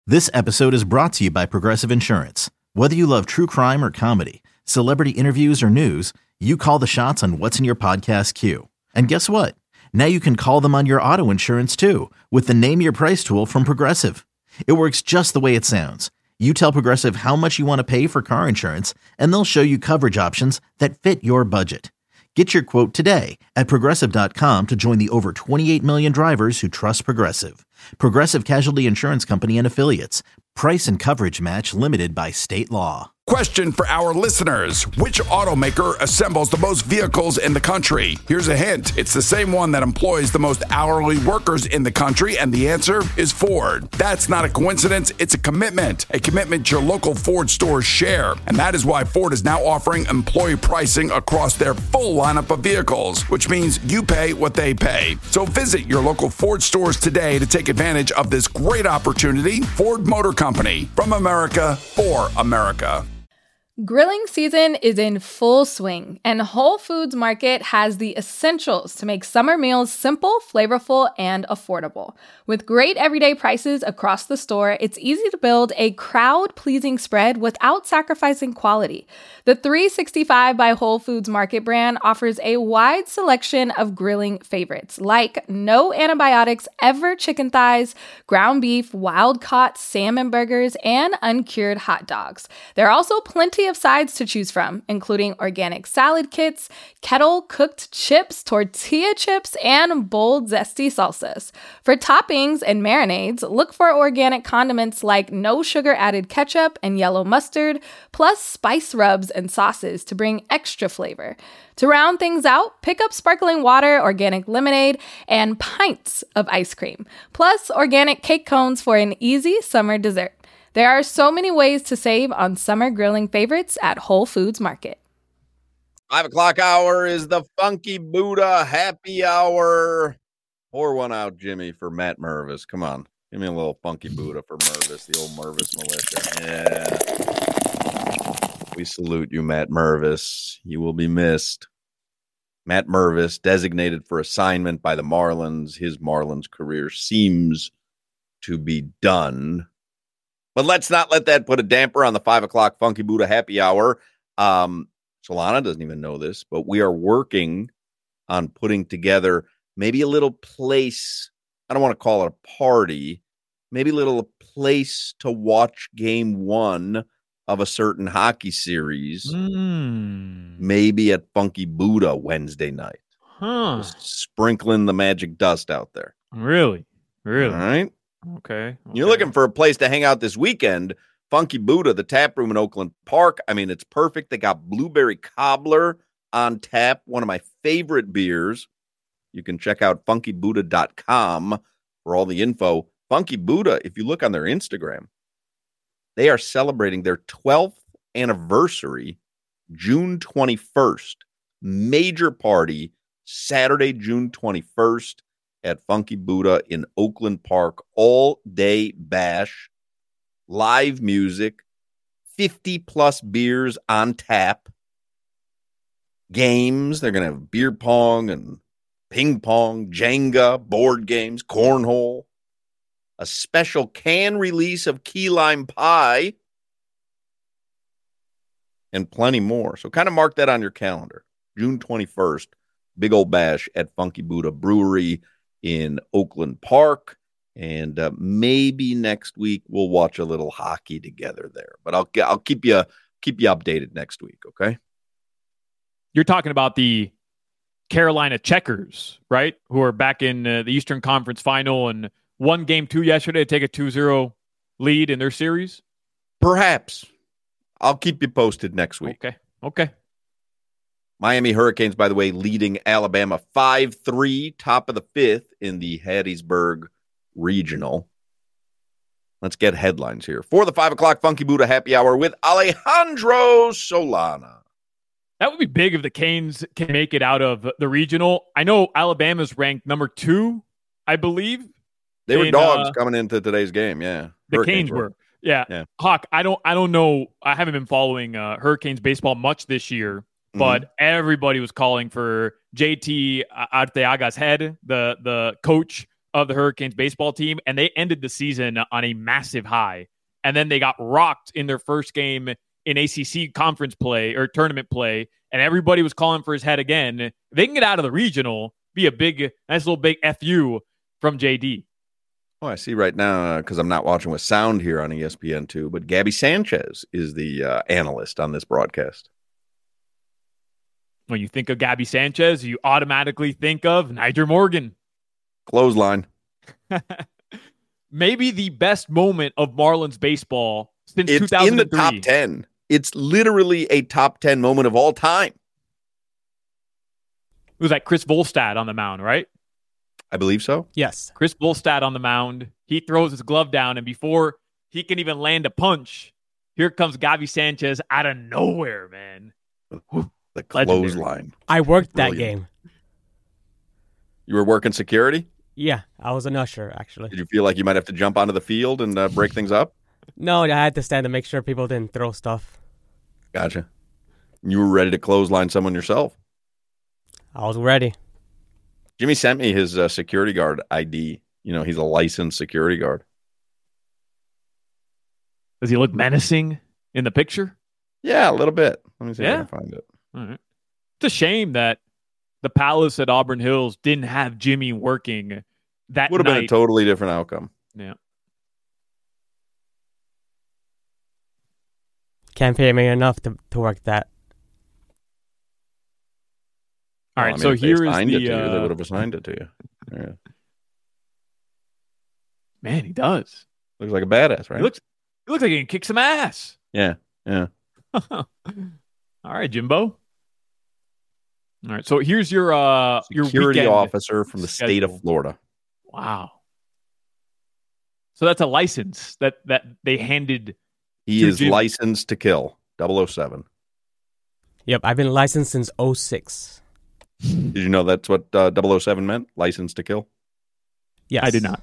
This episode is brought to you by Progressive Insurance. Whether you love true crime or comedy, celebrity interviews or news, you call the shots on what's in your podcast queue. And guess what? Now you can call them on your auto insurance too with the Name Your Price tool from Progressive. It works just the way it sounds. You tell Progressive how much you want to pay for car insurance, and they'll show you coverage options that fit your budget. Get your quote today at Progressive.com to join the over 28 million drivers who trust Progressive. Progressive Casualty Insurance Company and Affiliates. Price and coverage match limited by state law. Question for our listeners. Which automaker assembles the most vehicles in the country? Here's a hint. It's the same one that employs the most hourly workers in the country, and the answer is Ford. That's not a coincidence. It's a commitment your local Ford stores share. And that is why Ford is now offering employee pricing across their full lineup of vehicles, which means you pay what they pay. So visit your local Ford stores today to take advantage of this great opportunity. Ford Motor Company, from America for America. Grilling season is in full swing, and Whole Foods Market has the essentials to make summer meals simple, flavorful, and affordable. With great everyday prices across the store, it's easy to build a crowd-pleasing spread without sacrificing quality. The 365 by Whole Foods Market brand offers a wide selection of grilling favorites, like no antibiotics ever chicken thighs, ground beef, wild-caught salmon burgers, and uncured hot dogs. There are also plenty of sides to choose from, including organic salad kits, kettle-cooked chips, tortilla chips, and bold, zesty salsas. For toppings and marinades, look for organic condiments like no sugar-added ketchup and yellow mustard, plus spice rubs and sauces to bring extra flavor. To round things out, pick up sparkling water, organic lemonade, and pints of ice cream, plus organic cake cones for an easy summer dessert. There are so many ways to save on summer grilling favorites at Whole Foods Market. 5 o'clock hour is the Funky Buddha happy hour. Pour one out, Jimmy, for Matt Mervis. Come on. Give me a little Funky Buddha for Mervis, the old Mervis militia. Yeah. We salute you, Matt Mervis. You will be missed. Matt Mervis, designated for assignment by the Marlins. His Marlins career seems to be done. But let's not let that put a damper on the 5 o'clock Funky Buddha happy hour. Solana doesn't even know this, but we are working on putting together maybe a little place. I don't want to call it a party. Maybe a little place to watch game one of a certain hockey series. Maybe at Funky Buddha Wednesday night. Just sprinkling the magic dust out there. Really? All right. Okay. You're looking for a place to hang out this weekend. Funky Buddha, the tap room in Oakland Park. I mean, it's perfect. They got blueberry cobbler on tap, one of my favorite beers. You can check out funkybuddha.com for all the info. Funky Buddha, if you look on their Instagram, they are celebrating their 12th anniversary, June 21st. Major party, Saturday, June 21st. At Funky Buddha in Oakland Park, all-day bash, live music, 50-plus beers on tap, games. They're going to have beer pong and ping pong, Jenga, board games, cornhole, a special can release of key lime pie, and plenty more. So kind of mark that on your calendar. June 21st, big old bash at Funky Buddha Brewery in Oakland Park, and maybe next week we'll watch a little hockey together there. But I'll keep you updated next week. Okay. You're talking about the Carolina Checkers, right? Who are back in the Eastern Conference Final and won Game 2 yesterday to take a 2-0 lead in their series. Perhaps. I'll keep you posted next week. Okay. Miami Hurricanes, by the way, leading Alabama 5-3, top of the fifth in the Hattiesburg Regional. Let's get headlines here. For the 5 o'clock Funky Buddha happy hour with Alejandro Solana. That would be big if the Canes can make it out of the regional. I know Alabama's ranked number 2, I believe. They were dogs coming into today's game, yeah. The Canes were. Yeah. Hawk, I don't know. I haven't been following Hurricanes baseball much this year. But everybody was calling for JT Arteaga's head, the coach of the Hurricanes baseball team, and they ended the season on a massive high. And then they got rocked in their first game in ACC conference play or tournament play, and everybody was calling for his head again. If they can get out of the regional, be a nice little big FU from JD. Oh, I see right now, because I'm not watching with sound here on ESPN2, but Gabby Sanchez is the analyst on this broadcast. When you think of Gabby Sanchez, you automatically think of Niger Morgan. Clothesline. Maybe the best moment of Marlins baseball since it's 2003. In the top 10. It's literally a top 10 moment of all time. It was like Chris Volstad on the mound, right? I believe so. Yes. Chris Volstad on the mound. He throws his glove down, and before he can even land a punch, here comes Gabby Sanchez out of nowhere, man. The clothesline. I worked that game. You were working security? Yeah, I was an usher, actually. Did you feel like you might have to jump onto the field and break things up? No, I had to stand to make sure people didn't throw stuff. Gotcha. You were ready to clothesline someone yourself? I was ready. Jimmy sent me his security guard ID. You know, he's a licensed security guard. Does he look menacing in the picture? Yeah, a little bit. Let me see if I can find it. All right. It's a shame that the Palace at Auburn Hills didn't have Jimmy working that Would have night. been a totally different outcome. Yeah. Can't pay me enough to work that. All right, Well, I mean, so if they here is assigned the... it to you, they would have assigned it to you. Yeah. Man, he does. Looks like a badass, right? He looks like he can kick some ass. Yeah. All right, Jimbo. All right, so here's your security weekend officer from the state of Florida. Wow. So that's a license that they handed. He is Jimmy. licensed to kill. 007. Yep, I've been licensed since 2006. Did you know that's what 007 meant? License to kill? Yes. I did not.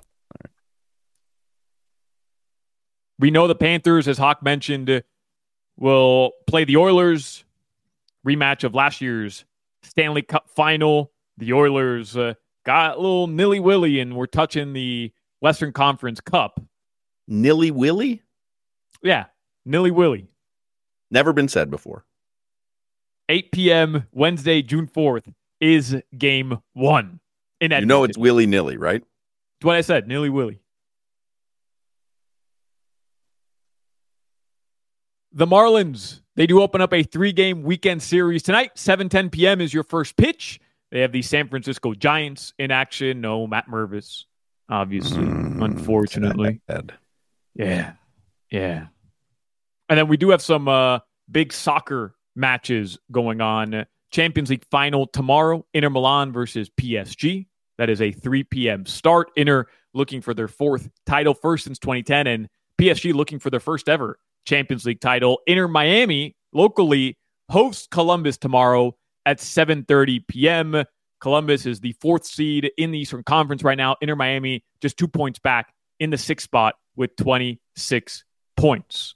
We know the Panthers, as Hawk mentioned, will play the Oilers. Rematch of last year's Stanley Cup final. The Oilers got a little nilly-willy, and we're touching the Western Conference Cup. Nilly-willy? Yeah, nilly-willy. Never been said before. 8 p.m. Wednesday, June 4th is game one in Edmonton. You know it's willy-nilly, right? That's what I said, nilly-willy. The Marlins, they do open up a 3-game weekend series tonight. 7:10 p.m. is your first pitch. They have the San Francisco Giants in action. No Matt Mervis, obviously, unfortunately. Yeah. And then we do have some big soccer matches going on. Champions League final tomorrow, Inter Milan versus PSG. That is a 3 p.m. start. Inter looking for their fourth title, first since 2010, and PSG looking for their first ever Champions League title. Inter Miami locally hosts Columbus tomorrow at 7:30 p.m. Columbus is the fourth seed in the Eastern Conference right now. Inter Miami just 2 points back in the sixth spot with 26 points.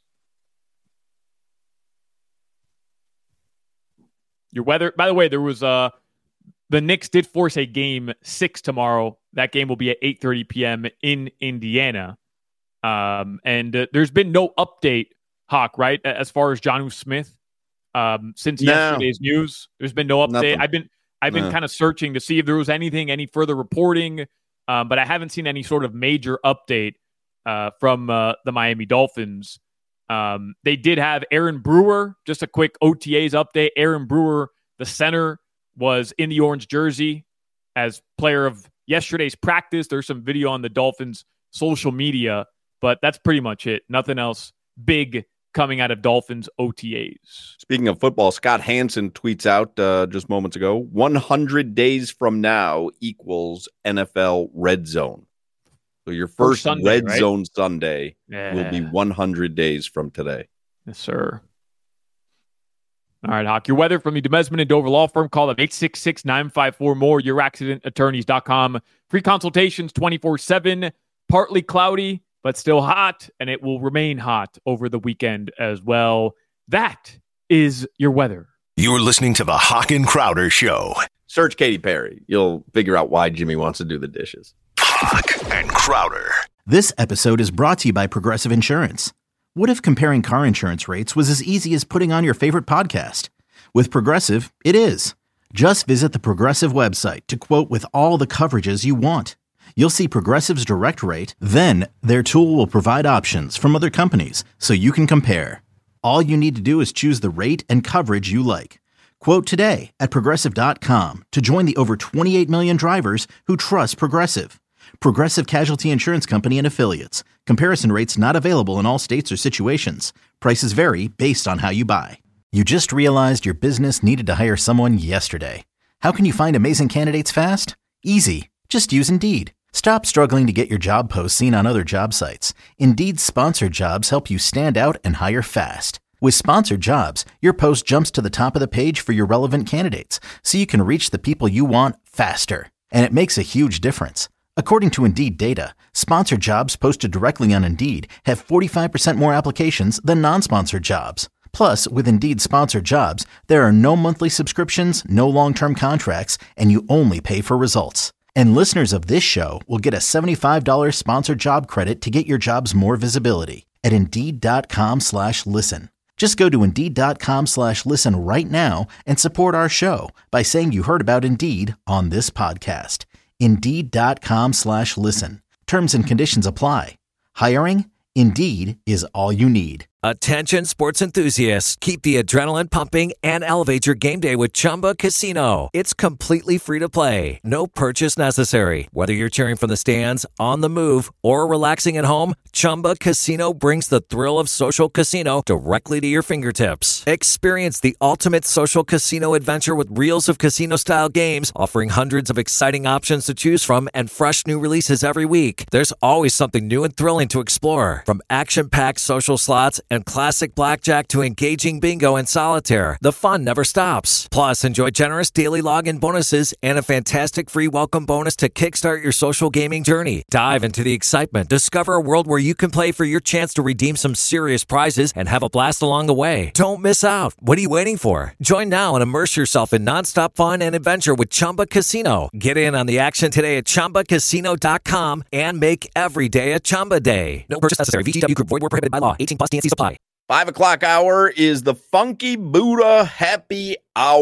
Your weather, by the way, there was the Knicks did force a game 6 tomorrow. That game will be at 8:30 p.m. in Indiana. And there's been no update, Hawk, right? As far as Jonnu Smith, since yesterday's news, there's been no update. Nothing. I've been kind of searching to see if there was any further reporting, but I haven't seen any sort of major update from the Miami Dolphins. They did have Aaron Brewer, just a quick OTAs update. Aaron Brewer, the center, was in the orange jersey as player of yesterday's practice. There's some video on the Dolphins' social media, but that's pretty much it. Nothing else big coming out of Dolphins OTAs. Speaking of football, Scott Hansen tweets out just moments ago, 100 days from now equals NFL Red Zone. So your first Sunday, Red right? Zone Sunday will be 100 days from today. Yes, sir. All right, Hawk. Your weather from the Demesman and Dover Law Firm. Call them 866-954-MORE. YourAccidentAttorneys.com. Free consultations 24/7. Partly cloudy, but still hot, and it will remain hot over the weekend as well. That is your weather. You're listening to the Hawk and Crowder Show. Search Katy Perry. You'll figure out why Jimmy wants to do the dishes. Hawk and Crowder. This episode is brought to you by Progressive Insurance. What if comparing car insurance rates was as easy as putting on your favorite podcast? With Progressive, it is. Just visit the Progressive website to quote with all the coverages you want. You'll see Progressive's direct rate, then their tool will provide options from other companies so you can compare. All you need to do is choose the rate and coverage you like. Quote today at Progressive.com to join the over 28 million drivers who trust Progressive. Progressive Casualty Insurance Company and Affiliates. Comparison rates not available in all states or situations. Prices vary based on how you buy. You just realized your business needed to hire someone yesterday. How can you find amazing candidates fast? Easy. Just use Indeed. Stop struggling to get your job posts seen on other job sites. Indeed's sponsored jobs help you stand out and hire fast. With sponsored jobs, your post jumps to the top of the page for your relevant candidates, so you can reach the people you want faster. And it makes a huge difference. According to Indeed data, sponsored jobs posted directly on Indeed have 45% more applications than non-sponsored jobs. Plus, with Indeed sponsored jobs, there are no monthly subscriptions, no long-term contracts, and you only pay for results. And listeners of this show will get a $75 sponsored job credit to get your jobs more visibility at Indeed.com/listen. Just go to Indeed.com/listen right now and support our show by saying you heard about Indeed on this podcast. Indeed.com/listen. Terms and conditions apply. Hiring? Indeed is all you need. Attention sports enthusiasts, keep the adrenaline pumping and elevate your game day with Chumba Casino. It's completely free to play. No purchase necessary. Whether you're cheering from the stands, on the move, or relaxing at home, Chumba Casino brings the thrill of social casino directly to your fingertips. Experience the ultimate social casino adventure with reels of casino-style games, offering hundreds of exciting options to choose from and fresh new releases every week. There's always something new and thrilling to explore. From action-packed social slots and classic blackjack to engaging bingo and solitaire, the fun never stops. Plus, enjoy generous daily login bonuses and a fantastic free welcome bonus to kickstart your social gaming journey. Dive into the excitement. Discover a world where you can play for your chance to redeem some serious prizes and have a blast along the way. Don't miss out. What are you waiting for? Join now and immerse yourself in nonstop fun and adventure with Chumba Casino. Get in on the action today at ChumbaCasino.com and make every day a Chumba day. No purchase necessary. VGW Group. Void where prohibited by law. 18 plus TNC supply. 5 o'clock hour is the Funky Buddha Happy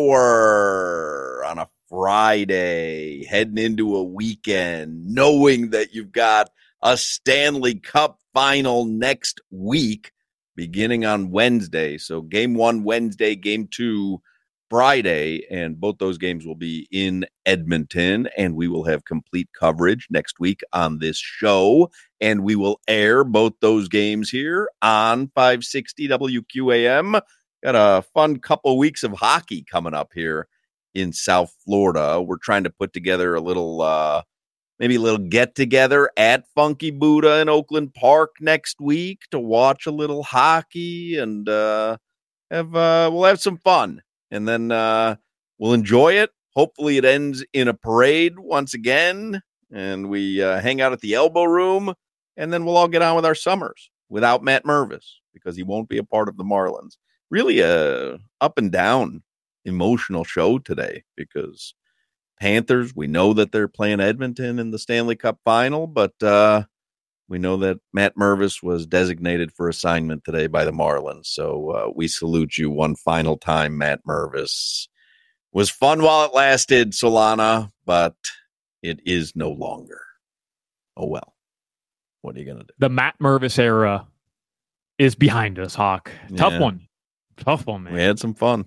Hour on a Friday, heading into a weekend, knowing that you've got a Stanley Cup final next week, beginning on Wednesday. So game 1 Wednesday, game 2 Friday, and both those games will be in Edmonton, and we will have complete coverage next week on this show, and we will air both those games here on 560 WQAM. Got a fun couple weeks of hockey coming up here in South Florida. We're trying to put together a little, maybe a little get-together at Funky Buddha in Oakland Park next week to watch a little hockey, and we'll have some fun. And then we'll enjoy it. Hopefully it ends in a parade once again. And we hang out at the Elbow Room. And then we'll all get on with our summers without Matt Mervis because he won't be a part of the Marlins. Really a up and down emotional show today because Panthers, we know that they're playing Edmonton in the Stanley Cup final. But we know that Matt Mervis was designated for assignment today by the Marlins. So we salute you one final time, Matt Mervis. Was fun while it lasted, Solana, but it is no longer. Oh, well. What are you going to do? The Matt Mervis era is behind us, Hawk. Tough one, man. We had some fun.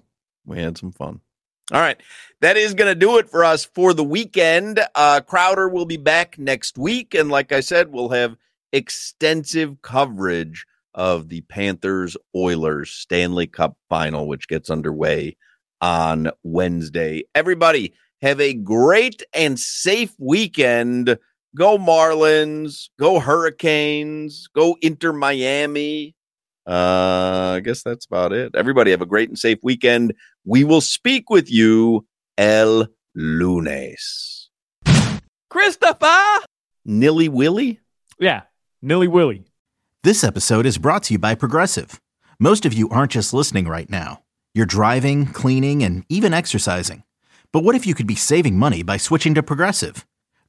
All right. That is going to do it for us for the weekend. Crowder will be back next week. And like I said, we'll have extensive coverage of the Panthers-Oilers Stanley Cup final, which gets underway on Wednesday. Everybody, have a great and safe weekend. Go Marlins, go Hurricanes, go Inter Miami. I guess that's about it. Everybody have a great and safe weekend. We will speak with you el lunes. Christopher! Nilly Willy? Yeah, Nilly Willy. This episode is brought to you by Progressive. Most of you aren't just listening right now. You're driving, cleaning, and even exercising. But what if you could be saving money by switching to Progressive?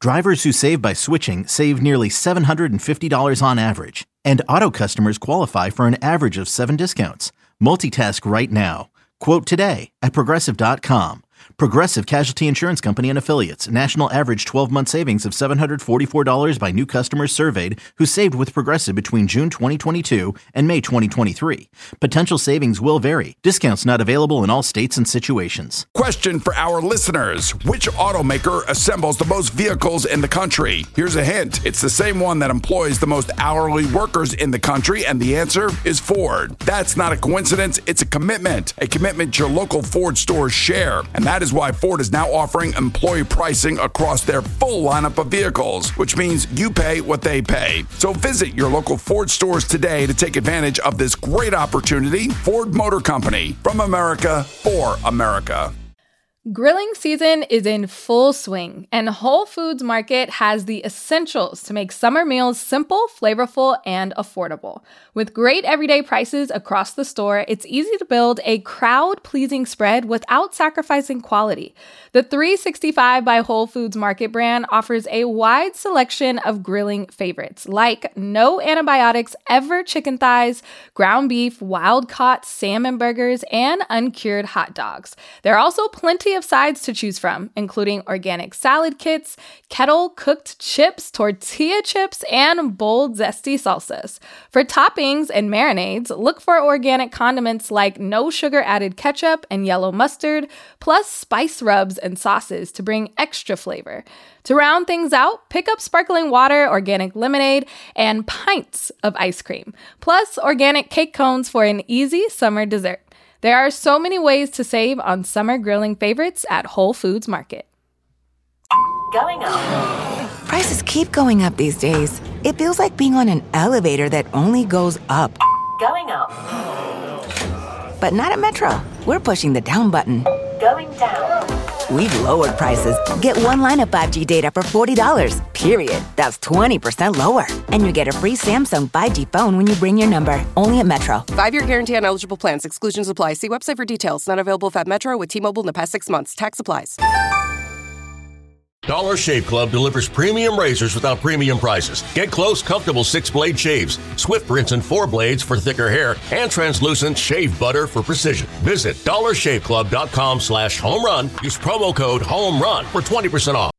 Drivers who save by switching save nearly $750 on average. And auto customers qualify for an average of 7 discounts. Multitask right now. Quote today at Progressive.com. Progressive Casualty Insurance Company and Affiliates. National average 12-month savings of $744 by new customers surveyed who saved with Progressive between June 2022 and May 2023. Potential savings will vary. Discounts not available in all states and situations. Question for our listeners. Which automaker assembles the most vehicles in the country? Here's a hint. It's the same one that employs the most hourly workers in the country, and the answer is Ford. That's not a coincidence. It's a commitment your local Ford stores share. And that is why Ford is now offering employee pricing across their full lineup of vehicles, which means you pay what they pay. So visit your local Ford stores today to take advantage of this great opportunity. Ford Motor Company, from America for America. Grilling season is in full swing, and Whole Foods Market has the essentials to make summer meals simple, flavorful, and affordable. With great everyday prices across the store, it's easy to build a crowd-pleasing spread without sacrificing quality. The 365 by Whole Foods Market brand offers a wide selection of grilling favorites, like no antibiotics ever chicken thighs, ground beef, wild-caught salmon burgers, and uncured hot dogs. There are also plenty of sides to choose from, including organic salad kits, kettle-cooked chips, tortilla chips, and bold, zesty salsas. For toppings and marinades, look for organic condiments like no sugar-added ketchup and yellow mustard, plus spice rubs and sauces to bring extra flavor. To round things out, pick up sparkling water, organic lemonade, and pints of ice cream, plus organic cake cones for an easy summer dessert. There are so many ways to save on summer grilling favorites at Whole Foods Market. Going up. Prices keep going up these days. It feels like being on an elevator that only goes up. Going up. But not at Metro. We're pushing the down button. Going down. We've lowered prices. Get one line of 5G data for $40, period. That's 20% lower. And you get a free Samsung 5G phone when you bring your number. Only at Metro. 5-year guarantee on eligible plans. Exclusions apply. See website for details. Not available at Metro with T-Mobile in the past 6 months. Tax applies. Dollar Shave Club delivers premium razors without premium prices. Get close, comfortable 6-blade shaves, swift rinse and 4 blades for thicker hair, and translucent shave butter for precision. Visit dollarshaveclub.com/homerun. Use promo code HOMERUN for 20% off.